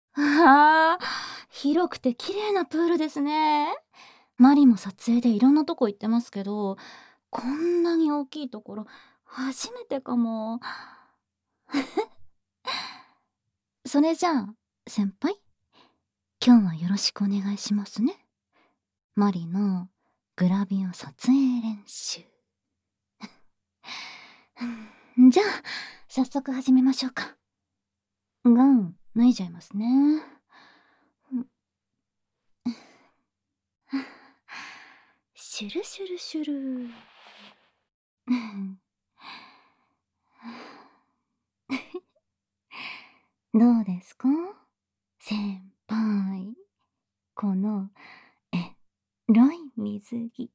ああ、広くて綺麗なプールですね。マリも撮影でいろんなとこ行ってますけど、こんなに大きいところ初めてかも。それじゃあ、先輩、今日はよろしくお願いしますね。マリのグラビア撮影練習。じゃあ、早速始めましょうか。ガウン脱いじゃいますね。シュルシュルシュル。どうですか、先輩。このエロい水着。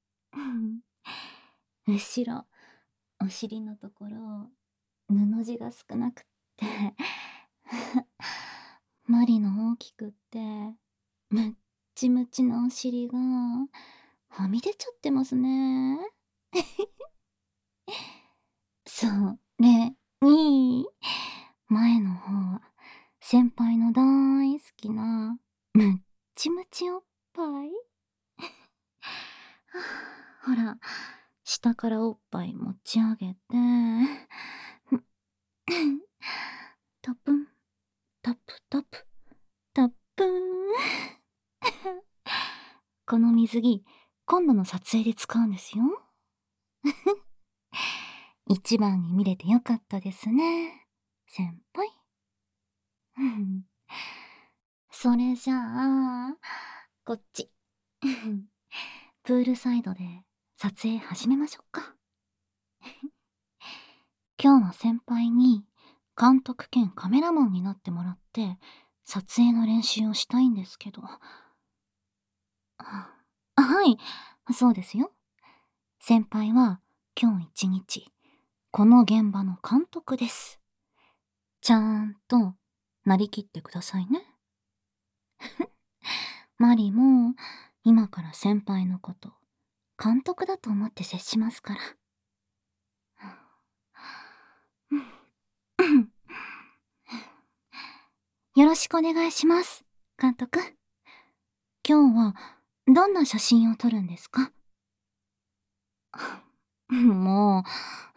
後ろ、お尻のところ、布地が少なくってマリの大きくって、むっちむちのお尻が、はみ出ちゃってますね。それに、前の方は、先輩の大好きな、むっちむちおっぱい。ほら、下からおっぱい持ち上げて、タプン、タプタプ、タップン。この水着、今度の撮影で使うんですよ。一番に見れてよかったですね、先輩。それじゃあ、こっち。プールサイドで撮影始めましょうか。今日は先輩に監督兼カメラマンになってもらって撮影の練習をしたいんですけど。はい、そうですよ。先輩は今日一日この現場の監督です。ちゃんとなりきってくださいね。マリも今から先輩のこと監督だと思って接しますから。よろしくお願いします、監督。今日はどんな写真を撮るんですか？もう、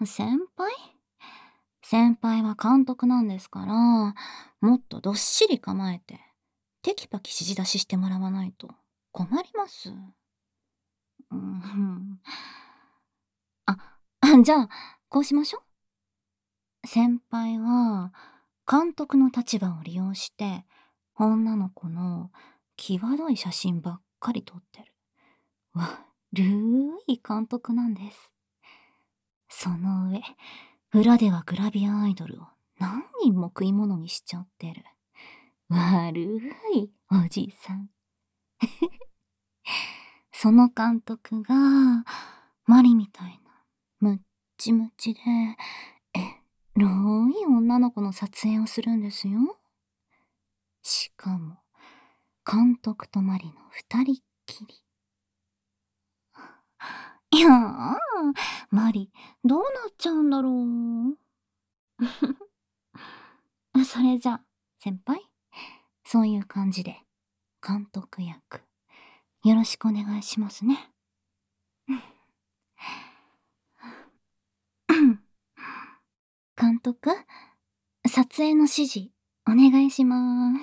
先輩は監督なんですから、もっとどっしり構えて、テキパキ指示出ししてもらわないと困ります。うん、あ、じゃあ、こうしましょう。先輩は、監督の立場を利用して、女の子の際どい写真ばっかり撮ってる。悪い監督なんです。その上、裏ではグラビアアイドルを何人も食い物にしちゃってる。悪いおじさん。その監督が、マリみたいな、ムッチムチで、エロい女の子の撮影をするんですよ。しかも、監督とマリの二人っきり。いやー、マリ、どうなっちゃうんだろう。それじゃあ、先輩、そういう感じで、監督役、よろしくお願いしますね。監督、撮影の指示、お願いします。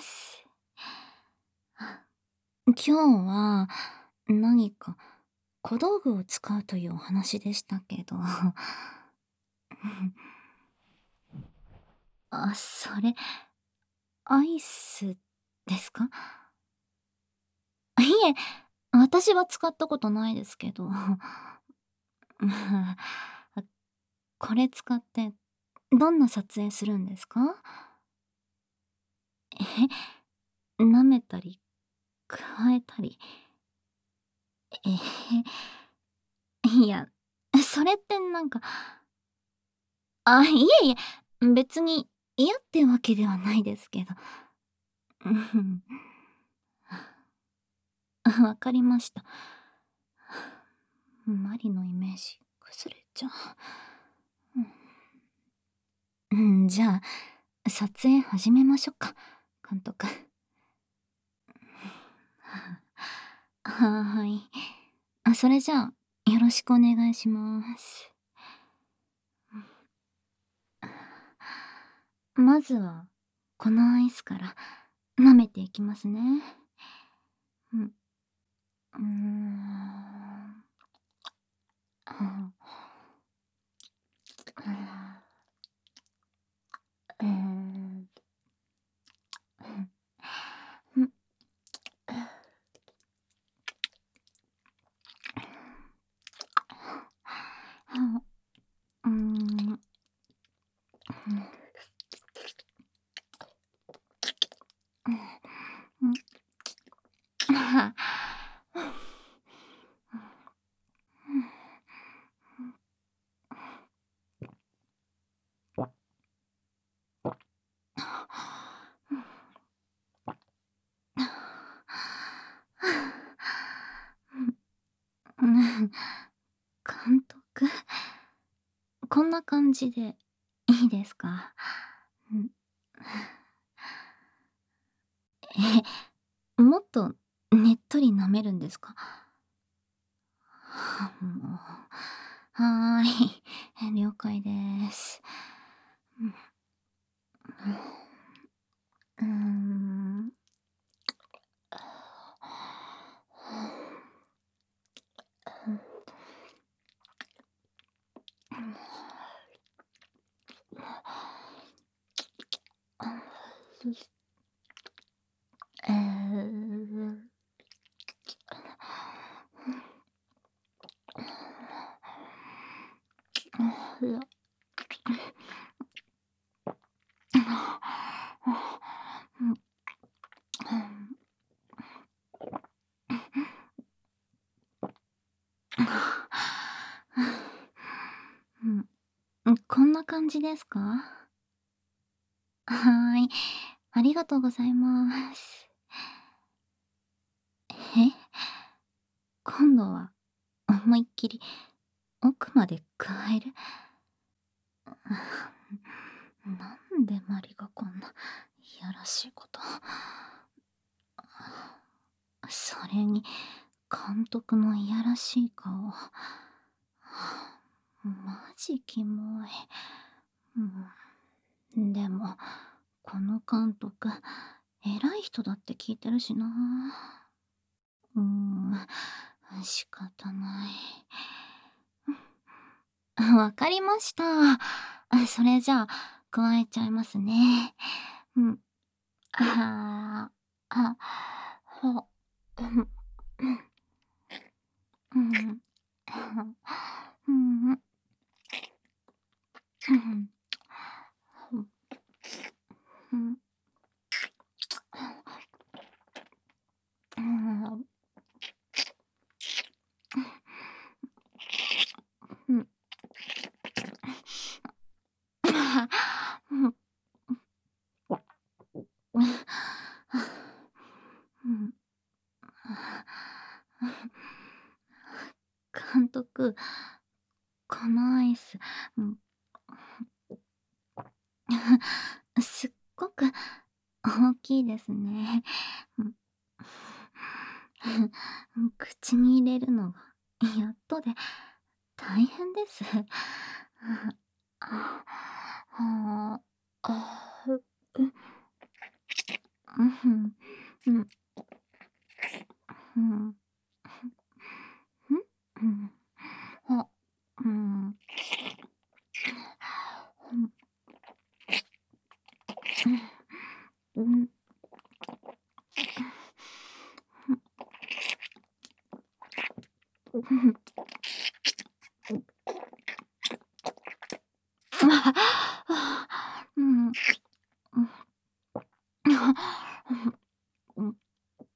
今日は、何か、小道具を使うというお話でしたけど。それ、アイスですか？いえ、私は使ったことないですけど。これ使って、どんな撮影するんですか？舐めたり、加えたり。いや、それってなんか、いえいえ、別に嫌ってわけではないですけど。うん。わかりました。マリのイメージ崩れちゃう。じゃあ、撮影始めましょうか、監督。 はい。それじゃあ、よろしくお願いします。まずは、このアイスから舐めていきますね。うん。うーん。うん。うん。うん。うん。うん。うん。監督、こんな感じでいいですか？うん。もっとねっとり舐めるんですか？もう。はーい。了解です。うん。うーん。ええ。いや。うん。うん。こんな感じですか？はーい。ありがとうございます。え？今度は思いっきり奥まで加える？なんでマリがこんないやらしいこと。それに監督のいやらしい顔。マジキモい。でも、この監督、偉い人だって聞いてるしな。うー仕方ない。わかりました。それじゃあ、加えちゃいますね。うん。ああ、ほ、うん、うん、うん、うん、うん、うん、うん、うん。監督、このアイス、うん、すっごく大きいですね。うん。口に入れるのがやっとで大変です。ああ、あ、うん、うん、うん、うん、うん、あ、うん、うん、うん、うん、うん、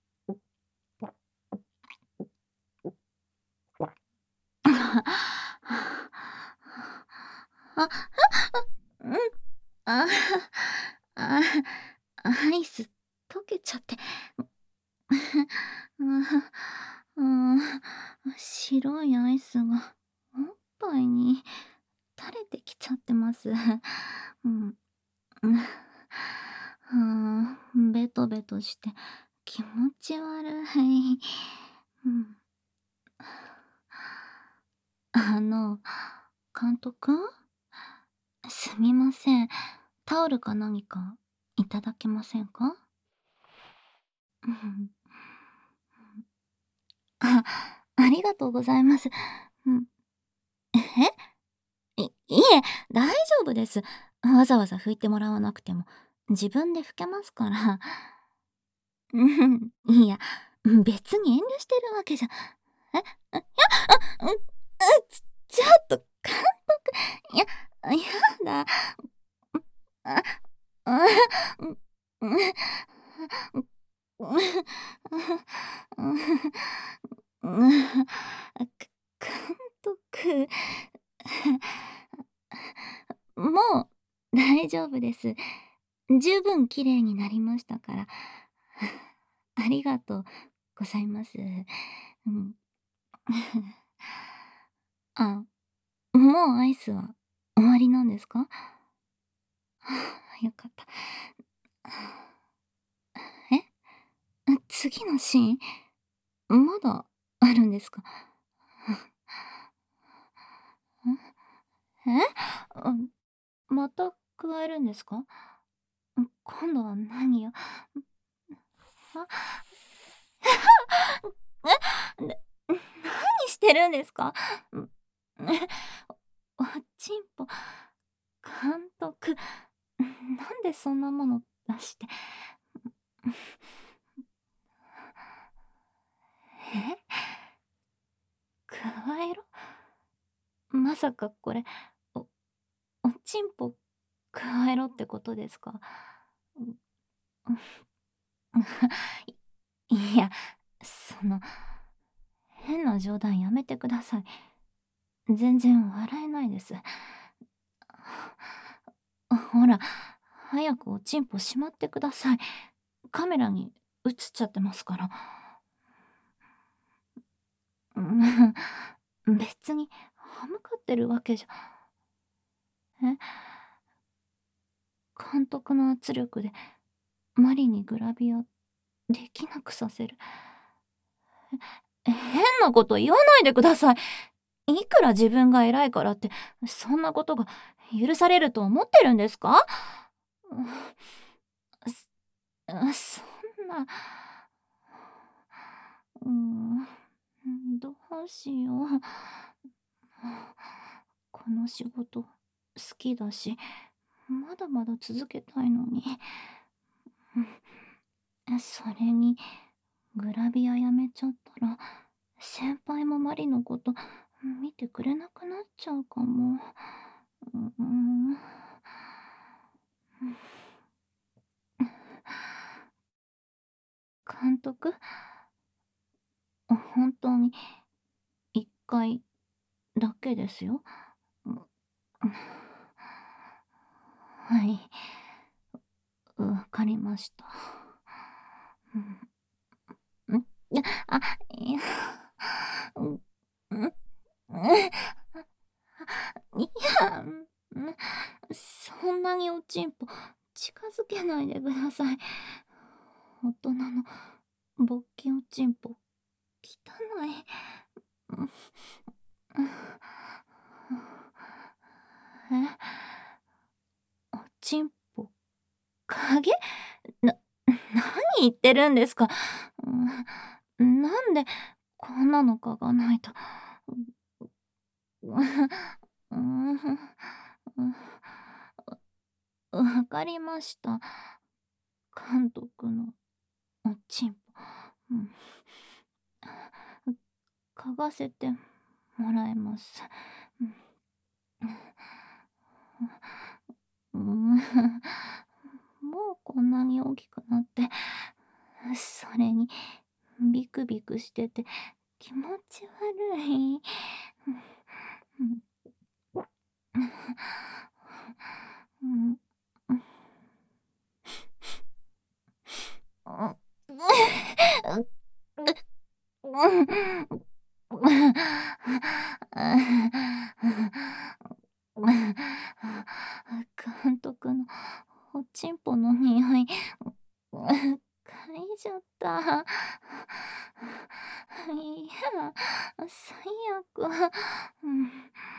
あ、うん、あ、あ、アイス溶けちゃって。うん、白いアイスがおっぱいに垂れてきちゃってます。うん。ベトベトして気持ち悪い。うん。監督？すみません。タオルか何かいただけませんか？うん。あ、ありがとうございます。うん。いえ、大丈夫です。わざわざ拭いてもらわなくても、自分で拭けますから。うん、いや、別に遠慮してるわけじゃ。え、いや、ちょっと、監督、いや、やだ。あ、あ、うん、うん、うん、監督、もう大丈夫です。十分綺麗になりましたから。ありがとうございます。うん。あ、もうアイスは終わりなんですか？よかった。え？次のシーン、まだあるんですか？え？あ、また加えるんですか？今度は何よ？あ、何してるんですか？ん、おちんぽ、監督、なんでそんなもの出して。え？加えろ？まさかこれ、おおちんぽ加えろってことですか？うん、いや、変な冗談やめてください。全然笑えないです。ほら、早くおちんぽしまってください。カメラに映っちゃってますから。別に歯向かってるわけじゃ。え、監督の圧力でマリにグラビアできなくさせる。変なこと言わないでください。いくら自分が偉いからって、そんなことが許されると思ってるんですか？そんな。うん、どうしよう。この仕事好きだし、まだまだ続けたいのに。それに、グラビアやめちゃったら、先輩もマリのこと見てくれなくなっちゃうかも。うん。監督、本当に一回だけですよ。うん、はい、わかりました。うん、あ、いや、うん、うん、いや、そんなにおちんぽ近づけないでください。大人の勃起おちんぽ、汚い。うん、え、おちんぽ、影？な何言ってるんですか？なんでこんなの嗅がないと。うん、わかりました。監督のおちんぽ。うん、嗅がせてもらいます。うん、もうこんなに大きくなって、それにビクビクしてて気持ち悪い。うん、うん、監督のおちんぽの匂い、嗅いちゃった。いや、最悪。うん。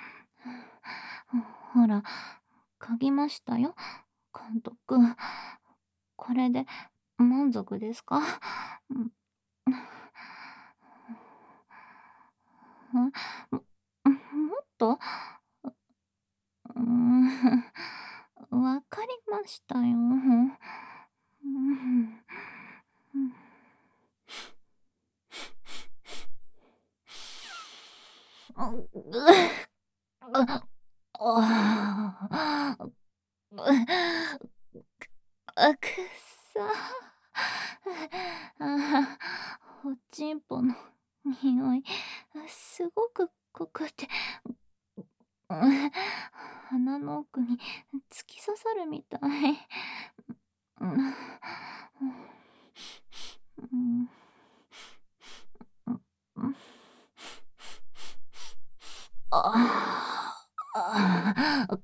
ほら、嗅ぎましたよ、監督。これで満足ですか？うん。ももっと？うーん、わかりましたよ。うん。うん。ああ。くっさ。おちんぽの匂い、すごく濃くて、鼻の奥に突き刺さるみたい。うん。うん。うん。ああ。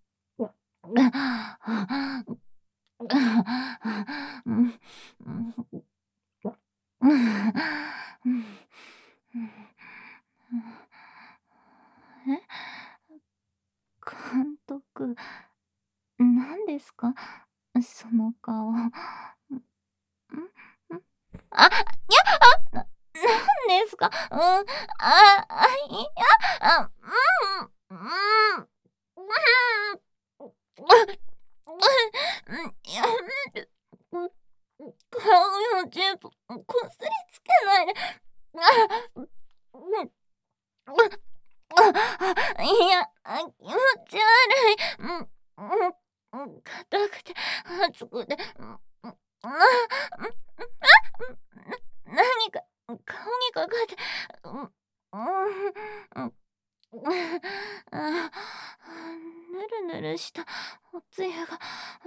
うん。うん。うん。え、監督、何ですか？その顔。ん、あ、いや、なんですか？うん、いや、うん、やめる。顔よ全部こすりつけないで。あ、うん、いや、気持ち悪い。硬くて熱くて、何か顔にかかって、あ、ぬるぬるしたおつゆが、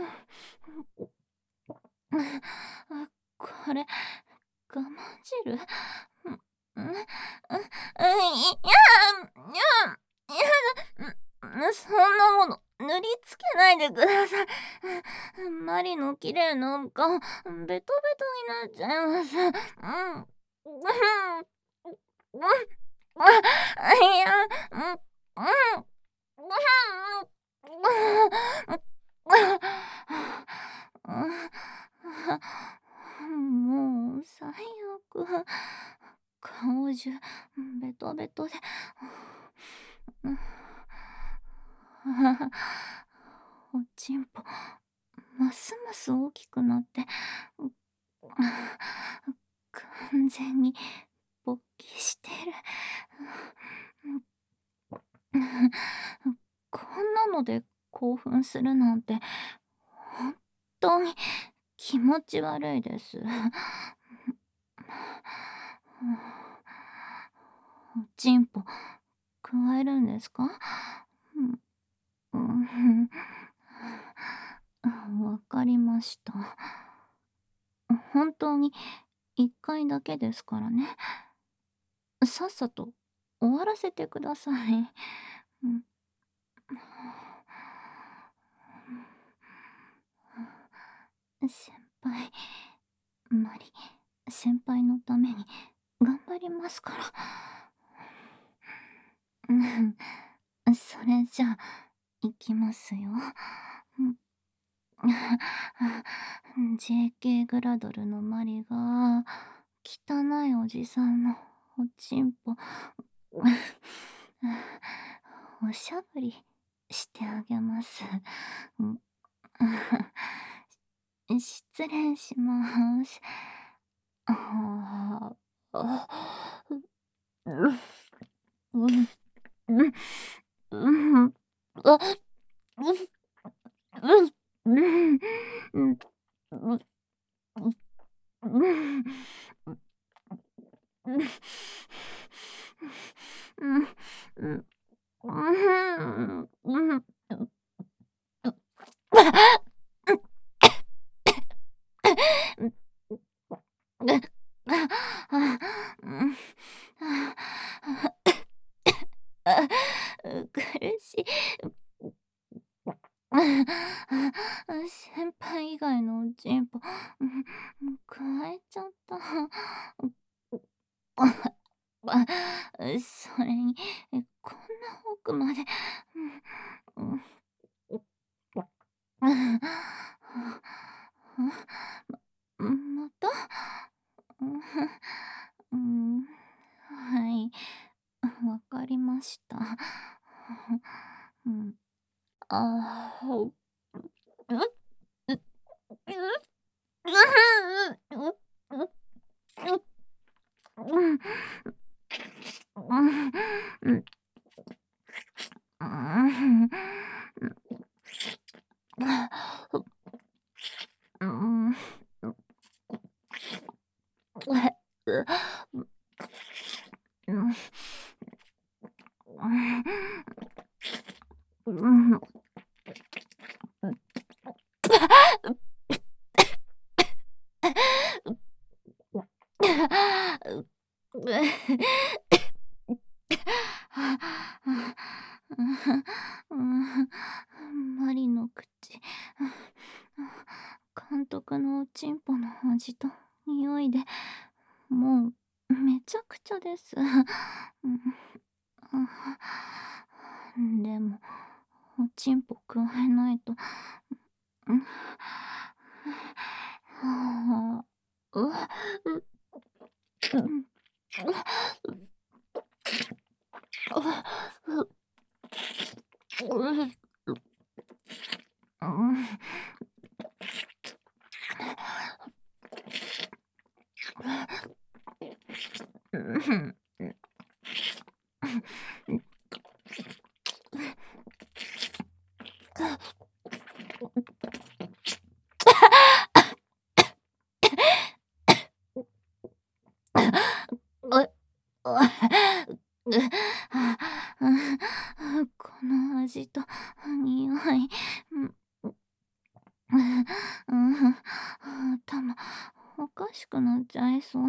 これ、我慢汁？いそんなもの塗りつけないでください。マリの綺麗な顔、ベトベトになっちゃいます。いや、もう最悪。顔中ベトベトで。おちんぽ、ますます大きくなって、完全に勃起してる。こんなので興奮するなんて、本当に気持ち悪いです。おちんぽ、加えるんですか？うん、わかりました。本当に1回だけですからね。さっさと終わらせてください。うん。先輩、マリ、先輩のために頑張りますから。うん、それじゃあ、いきますよ。うん。JK グラドルのマリが、汚いおじさんのおちんぽ、おしゃぶりしてあげます。うん。失礼します。ああ、うん、うん、うん、あ、うん、うん、うん、うん、うん、うん、うん、うん、うん、うん、苦しい。先輩以外のおちんぽ、加えちゃった。それに、こんな奥まで、うん、うん、また？うん、はい、わかりました。うん、ああ、う、う、う、マリの口、監督のおちんぽの味と匂いで、もうめちゃくちゃです。でも、おちんぽくわえないと、はあ、う、う、この味と匂い、頭おかしくなっちゃいそう。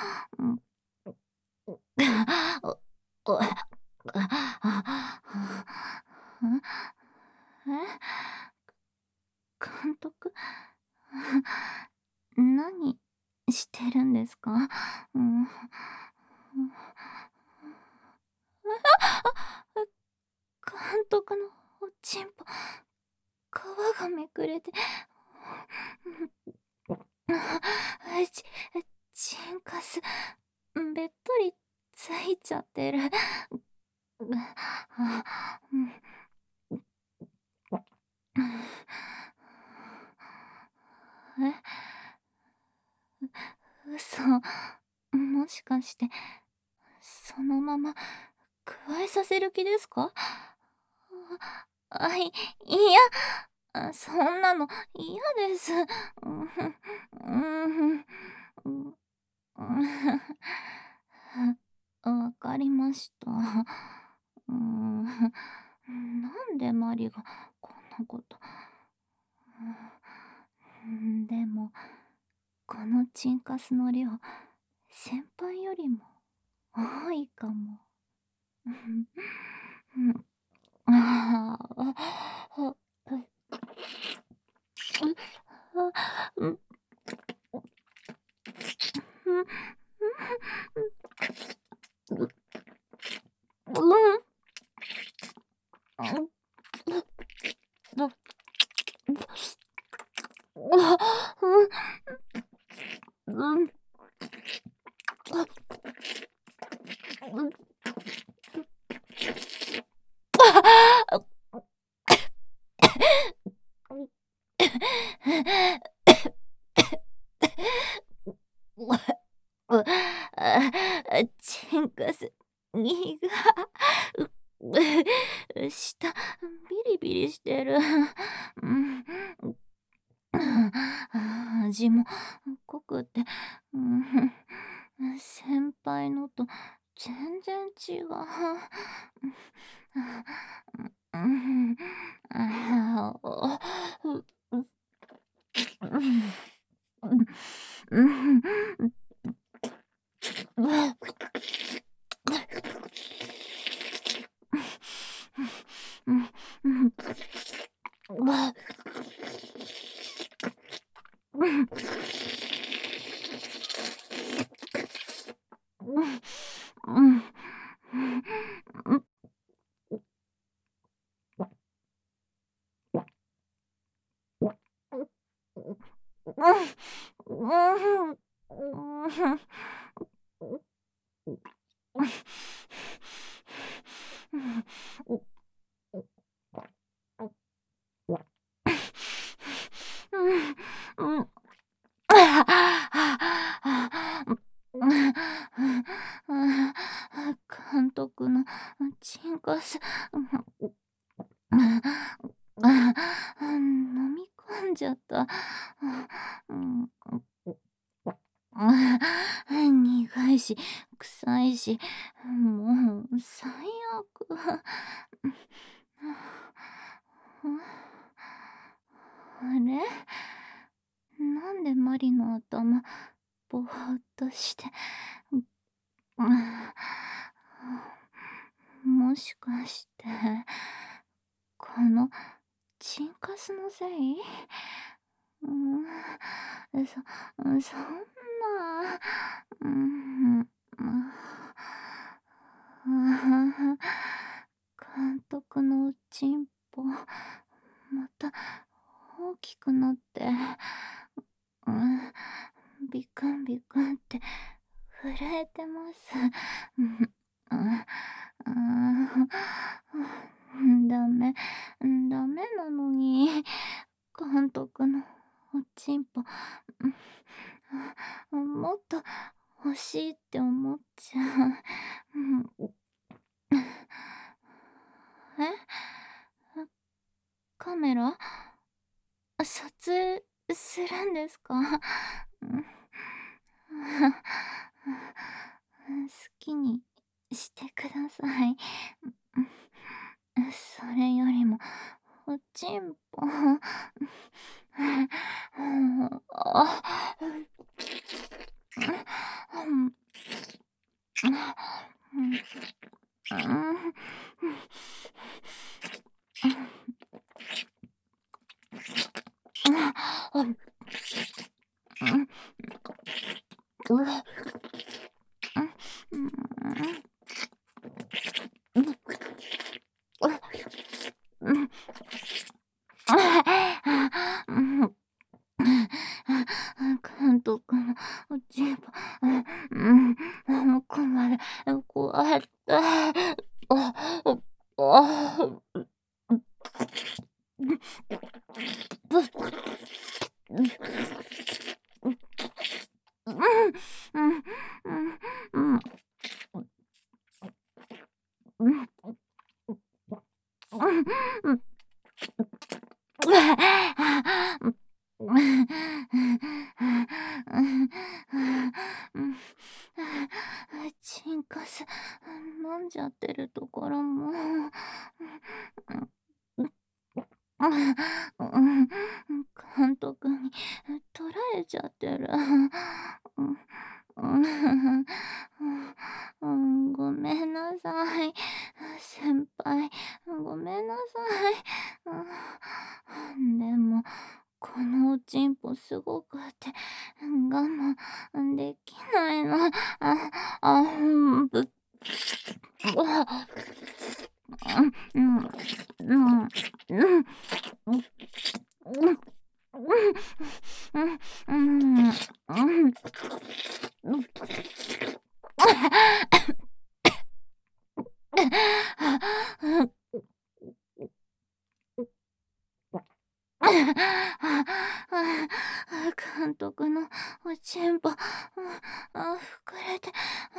おお監督、何してるんですか？うん。監督のおちんぽ、皮がめくれて、ちチンカス、べっとりついちゃってる。嘘。もしかして、そのまま、加えさせる気ですか？いや、そんなの嫌です。わかりました。なんでマリがこんなこと。でも、このチンカスの量、先輩よりも多いかも。ああ、うん、チンカス、苦舌、ビリビリしてる。味も濃くて、先輩のと全然違う。 監督のチンカス、飲み込んじゃった。苦いし、臭いし、もう最悪。あれ、なんでマリの頭、ぼーっとして、もしかして、このチンカスのせい？そんな、うん、監督のおちんぽ、また大きくなって、ビクンビクンって震えてます。ダメ、ダメなのに、監督のおちんぽ、もっと欲しいって思っちゃう。え？カメラ？撮影するんですか？好きにしてください。それよりも、おちんぽ。監督のおちんぽ、困る、怖い。チンカス飲んじゃってるところも。監督に取られちゃってる。ごめんなさい。先輩、ごめんなさい。でも、このおちんぽすごくて、我慢できないの。ぶ監督のおちんぽ、膨れて、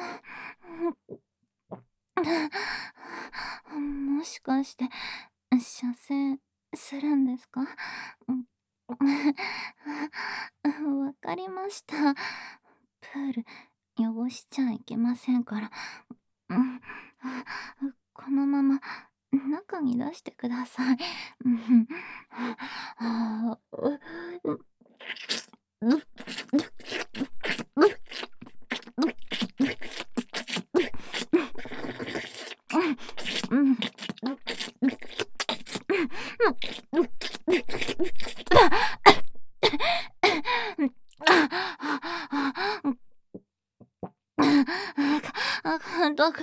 もしかして、射精するんですか？わかりました。プール汚しちゃいけませんから。このまま中に出してください。監督、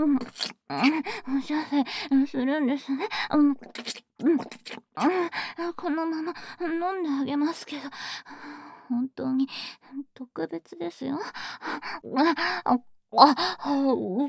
お射精するんですね。 このまま飲んであげますけど、本当に特別ですよ。あ、う。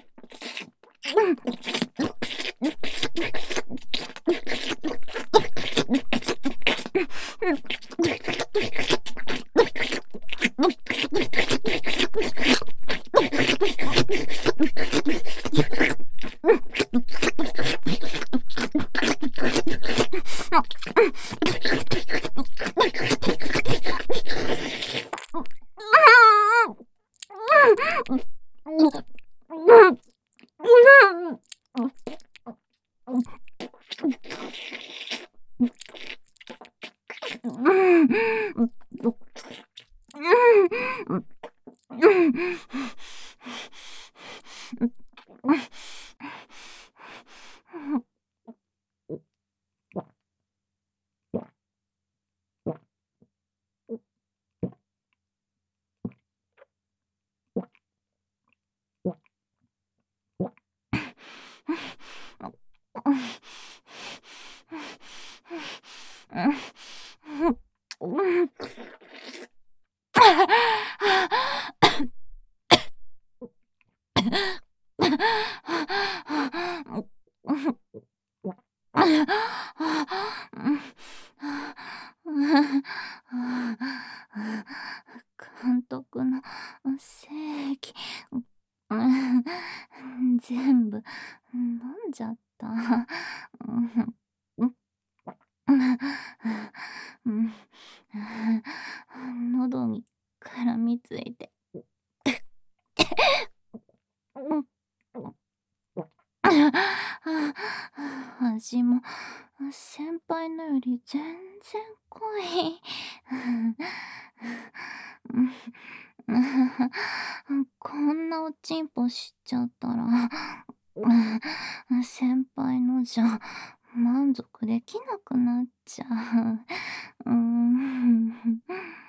監督の精液、全部飲んじゃった。喉に絡みついて。味も先輩のより全然濃い。こんなおちんぽしちゃったら、先輩のじゃ満足できなくなっちゃう。